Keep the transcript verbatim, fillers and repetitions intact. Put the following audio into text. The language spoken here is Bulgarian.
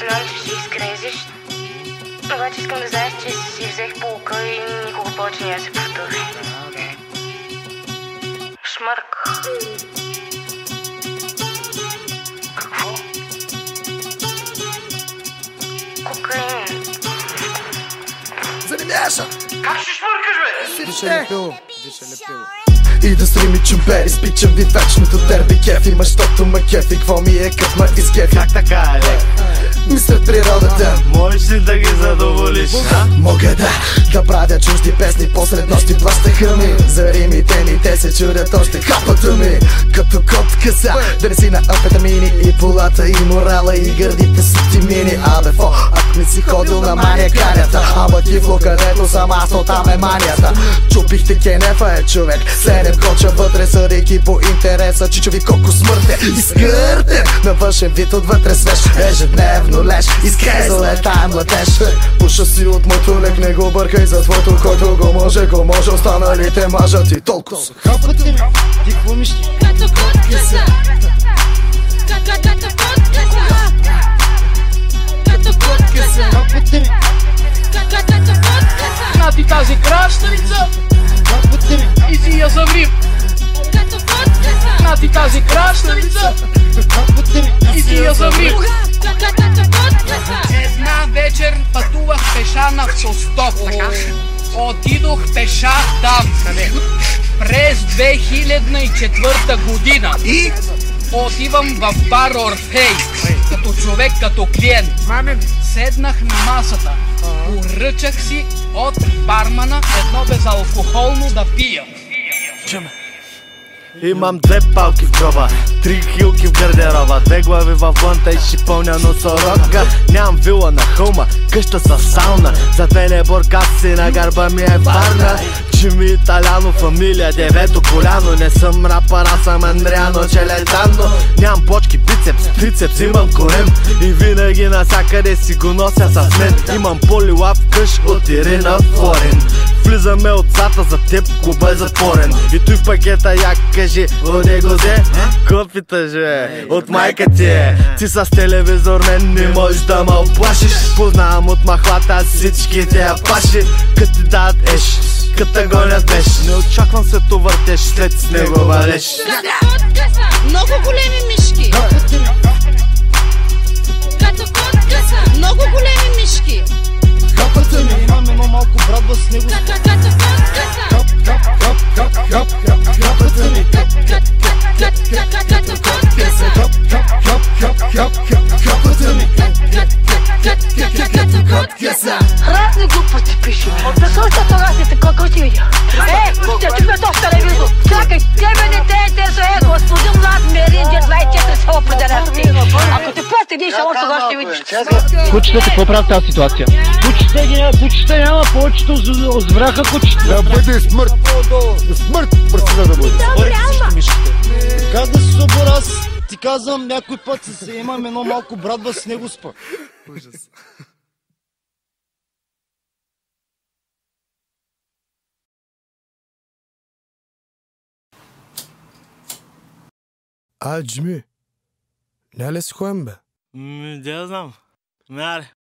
Знам, че ще изкрезиш, обаче искам да знаеш, че си взех полука и никога повече няма се повтори. Шмърк. Какво? Кокаин. Занимяша! Как ще шмъркаш, бе? Диша лепило, диша лепило. И да стрими чумпери, спичам ви вечното дерби кеф. Има, щото ма кеф и кво ми е кът ма изкеф. Как така е, лек? Мисля природата. Можеш ли да ги задоволиш, а? Мога да, да правя чужди песни, посред нощи плащаха ми. За римите ми те се чудят още хапата ми. Като кот къса, да не си на амфетамини. И полата, и морала, и гърдите са ти мини. Абе фо, ако не си ходил на мания карята, ама кифло където съм аз, то там е манията. Чупихте кенефа е човек, седем коча вътре, съдейки по интереса. Чичови колко смъртте, изкърте на външен вид отвътре свеж. Ежедневно леш, изкрезал е тая младеж. Пуша си от мътулек, не го бъркай за твоето, който го може, го може. Останалите мажат и толкова са. Хапате ми, ти какво мисли? Като подкъса, като подкъса, като подкъса, Хапате ми, като подкъса, На ти тази краставица хапате ми, и си я заври. като подкъса, На ти тази краставица хапате ми, и си я заври. като подкъса. Една вечер пътувах пеша на автостоп. Отидох пеша там през две хиляди и четвърта година. И? Отивам в бар Орфей, като човек, като клиент. Седнах на масата, поръчах си от бармана едно безалкохолно да пия. Имам две палки в джоба, три хилки в гардероба, две глави в блънта и шипълня носорога. Нямам вила на хълма, къща с сауна, за две леборкаси на гърба ми е Варна. Джими Италяно, фамилия девето коляно. Не съм рапър, аз съм Андриано Челентано. Нямам почки, бицепс, трицепс, имам корем и винаги насякъде си го нося с мен. Имам полилав къш от Ирина Флорин. Влизаме отзата за теб, клуба е затворен. И той в пакета як кажи, оде го зе. Копита же, от майка ти е. Ти с телевизор мен не можеш да ме оплашиш. Познавам от махлата всички те паши. Кът ти дадат еш, кът те гонят беш. Не очаквам се то въртеш, след с него валеш. Като подкъса, много големи мишки. хапате ми, Като подкъса, много големи мишки. хапате ми. Имам едно малко брадва с него. Като подкъса, Хап, хап, хап, хап, хап, хап, хапате ми. като подкъса, Хап, хап, хап, хап, хап, хап, хапате ми. като подкъса. Разни глупости пише. От насоща това си така, какво си видя? Е, ще чухме то в телевизор. Чакай, тебе не те интересува, е, господин Владимир Индия двайсет и четири са определят. Ако те пусти един шалон, тогава ще видиш. Кучетата, какво правят в тази ситуация? Кучета ги няма, кучета няма, повечето озвраха кучета. Да бъде смърт. Смърт предстоя да бъде. Как да се събора аз? Ти казвам, някой път се имам едно малко брадва с него спа. А, Джими, няма ли си ходим, бе? М, да знам. Аре,